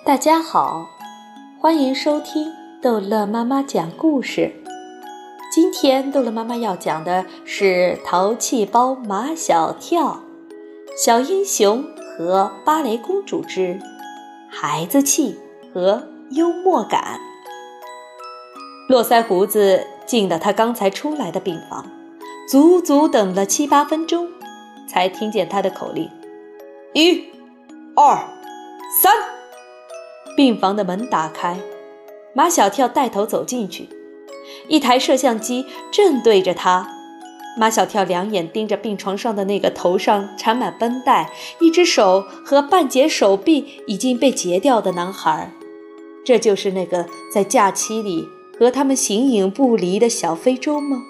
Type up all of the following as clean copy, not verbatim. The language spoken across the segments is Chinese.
大家好，欢迎收听逗乐妈妈讲故事。今天逗乐妈妈要讲的是淘气包马小跳、小英雄和芭蕾公主之孩子气和幽默感。络腮胡子进了他刚才出来的病房，足足等了7、8分钟，才听见他的口令：1、2、3。病房的门打开，马小跳带头走进去，一台摄像机正对着他。马小跳两眼盯着病床上的那个头上缠满绷带，一只手和半截手臂已经被截掉的男孩。这就是那个在假期里和他们形影不离的小非洲吗？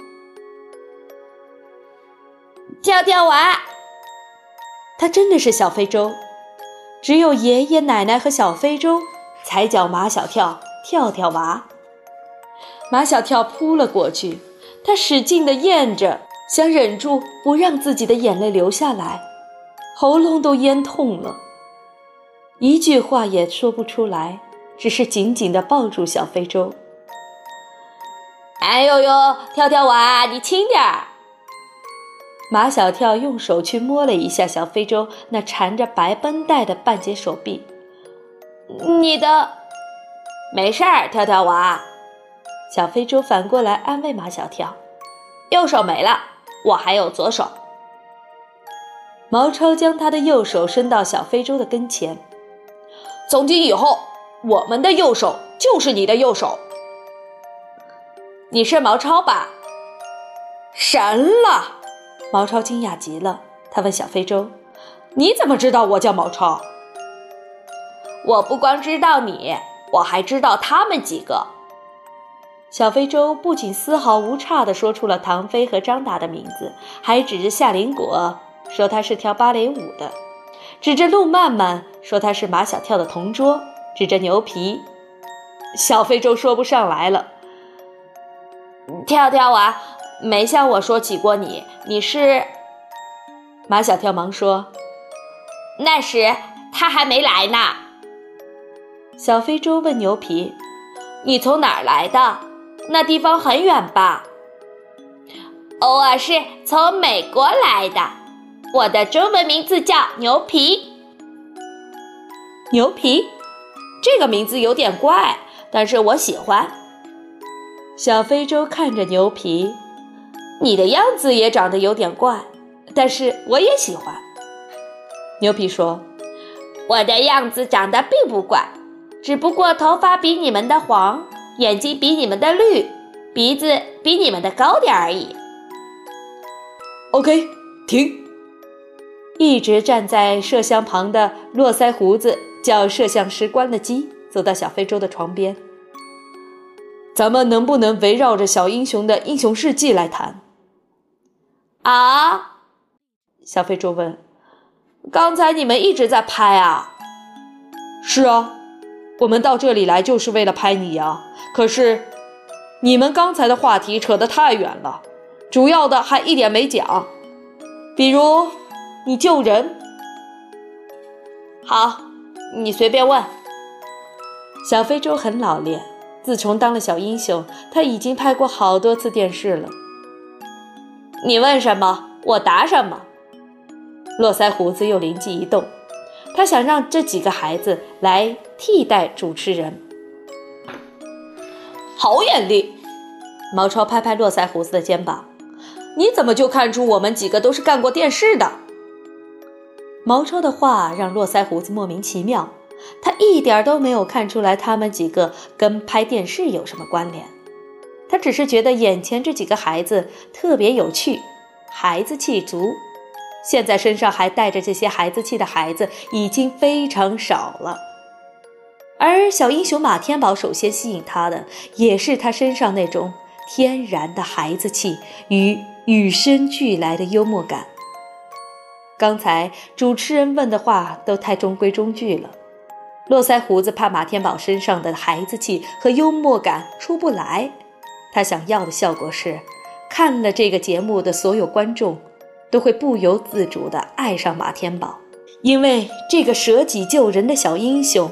跳跳娃， 他真的是小非洲，只有爷爷奶奶和小非洲才叫马小跳跳跳娃。马小跳扑了过去，他使劲地咽着，想忍住不让自己的眼泪流下来，喉咙都咽痛了，一句话也说不出来，只是紧紧地抱住小非洲。 哎呦呦，跳跳娃，你轻点儿。 马小跳用手去摸了一下小非洲那缠着白绷带的半截手臂。 你的没事儿，跳跳娃。 小非洲反过来安慰马小跳， 右手没了，我还有左手。 毛超将他的右手伸到小非洲的跟前。 从今以后，我们的右手就是你的右手。你是毛超吧？神了！ 毛超惊讶极了，他问小非洲， 你怎么知道我叫毛超？我不光知道你，我还知道他们几个。 小非洲不仅丝毫无差地说出了唐飞和张达的名字，还指着夏林果说他是跳芭蕾舞的，指着陆曼曼说他是马小跳的同桌，指着牛皮。小非洲说不上来了。 跳跳啊，没向我说起过你，你是…… 马小跳忙说， 那时他还没来呢。 小非洲问牛皮， 你从哪儿来的？那地方很远吧？我是从美国来的，我的中文名字叫牛皮。 牛皮？ 这个名字有点怪，但是我喜欢。 小非洲看着牛皮， 你的样子也长得有点怪，但是我也喜欢。 牛皮说， 我的样子长得并不怪，只不过头发比你们的黄，眼睛比你们的绿，鼻子比你们的高点而已。 OK， 停！一直站在摄像旁的络腮胡子叫摄像师关了机，走到小非洲的床边。咱们能不能围绕着小英雄的英雄事迹来谈？ 啊？ 小非洲问。 刚才你们一直在拍啊？ 是啊，我们到这里来就是为了拍你啊。可是你们刚才的话题扯得太远了，主要的还一点没讲，比如你救人。 好，你随便问。 小非洲很老练，自从当了小英雄，他已经拍过好多次电视了。 你问什么，我答什么。 络腮胡子又灵机一动，他想让这几个孩子来替代主持人。 好眼力！ 毛超拍拍络腮胡子的肩膀，你怎么就看出我们几个都是干过电视的？毛超的话让络腮胡子莫名其妙，他一点都没有看出来他们几个跟拍电视有什么关联，他只是觉得眼前这几个孩子特别有趣，孩子气足。现在身上还带着这些孩子气的孩子已经非常少了，而小英雄马天宝首先吸引他的也是他身上那种天然的孩子气与与生俱来的幽默感。刚才主持人问的话都太中规中矩了，络腮胡子怕马天宝身上的孩子气和幽默感出不来，他想要的效果是看了这个节目的所有观众都会不由自主地爱上马天宝，因为这个舍己救人的小英雄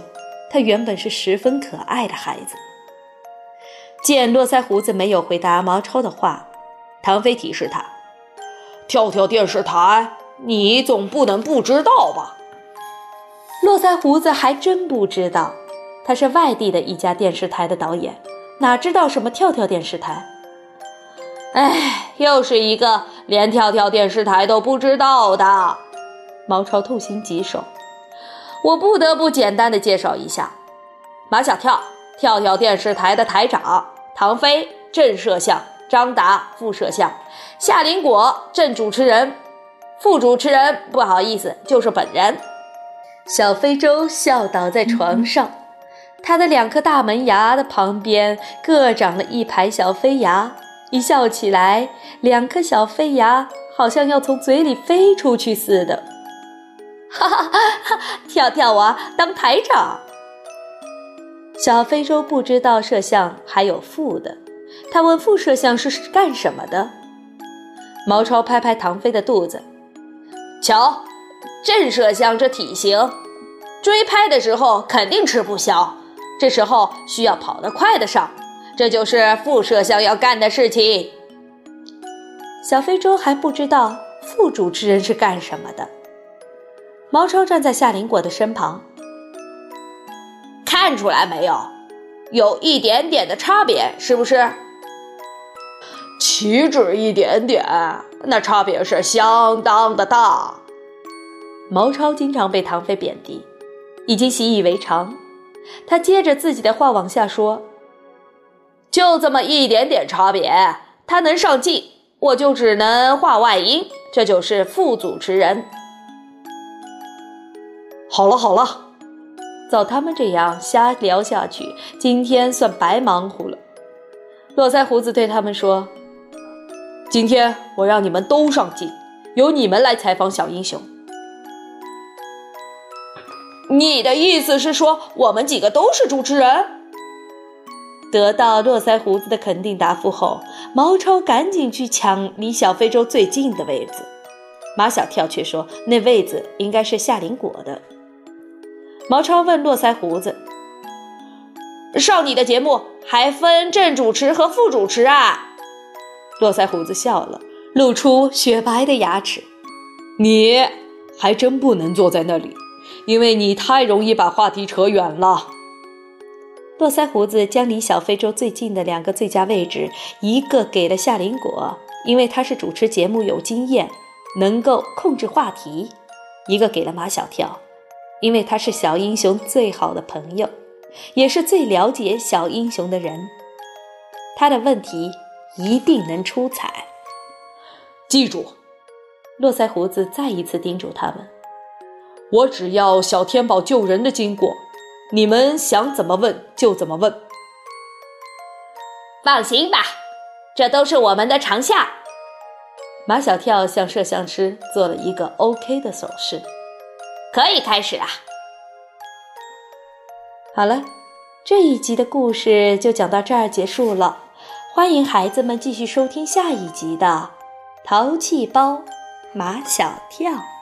他原本是十分可爱的孩子。见络腮胡子没有回答毛超的话，唐飞提示他：跳跳电视台，你总不能不知道吧？络腮胡子还真不知道，他是外地的一家电视台的导演，哪知道什么跳跳电视台。哎，又是一个连跳跳电视台都不知道的。毛超痛心疾首。我不得不简单的介绍一下，马小跳，跳跳电视台的台长；唐飞，正摄像；张达，副摄像；夏林果，正主持人；副主持人，不好意思，就是本人。小非洲笑倒在床上，他的2颗大门牙的旁边各长了一排小飞牙，一笑起来，2颗小飞牙好像要从嘴里飞出去似的。哈哈哈！跳跳啊，当台长。小非洲不知道摄像还有副的，他问副摄像是干什么的。毛超拍拍唐飞的肚子，瞧，正摄像这体型，追拍的时候肯定吃不消，这时候需要跑得快的上，这就是副摄像要干的事情。小非洲还不知道副主持人是干什么的。毛超站在夏林果的身旁，看出来没有？有一点点的差别，是不是？岂止一点点，那差别是相当的大。毛超经常被唐飞贬低，已经习以为常。他接着自己的话往下说，就这么一点点差别，他能上镜，我就只能画外音，这就是副主持人。好了好了，照他们这样瞎聊下去，今天算白忙活了。络腮胡子对他们说，今天我让你们都上镜，由你们来采访小英雄。你的意思是说我们几个都是主持人？得到络腮胡子的肯定答复后，毛超赶紧去抢离小非洲最近的位子。马小跳却说那位子应该是夏林果的。毛超问络腮胡子，上你的节目还分正主持和副主持啊？络腮胡子笑了，露出雪白的牙齿，你还真不能坐在那里，因为你太容易把话题扯远了。络腮胡子将离小非洲最近的2个最佳位置，一个给了夏林果，因为他是主持节目有经验，能够控制话题；一个给了马小跳，因为他是小英雄最好的朋友，也是最了解小英雄的人，他的问题一定能出彩。记住，络腮胡子再一次叮嘱他们，我只要小天宝救人的经过，你们想怎么问就怎么问。 放心吧，这都是我们的长项。 马小跳向摄像师做了一个 OK 的手势， 可以开始啊。 好了，这一集的故事就讲到这儿结束了，欢迎孩子们继续收听下一集的淘气包马小跳。